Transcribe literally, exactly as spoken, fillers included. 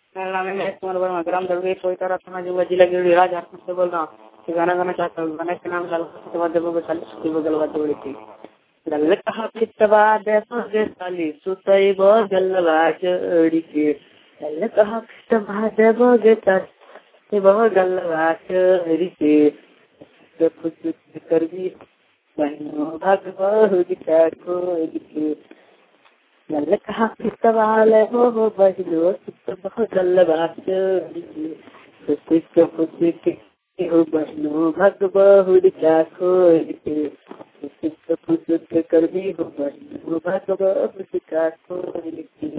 मेरा नाम है महेश कुमार वर्मा, ग्राम दरवेश सोईतारा थाना जुआ, जिला गिरिडीह, झारखंड से बोल रहा हूँ। गाना गाना चाहता हूँ। गाने के नाम लाल गल कहा फिटवा देवगे साली सुतई गलवा चढ़ी के, गल कहा फिटवा देवगे साली गलवा चढ़ी के, करवी बहनो भगवती खोज के, गल कहा फिटवा ले हो बहलो सुतवा गलवा चढ़ी के, पुष्प पुष्प हो बहनो भगवती खोज के, पुष्प पुष्प करवी हो बहनो भगवती खोज के।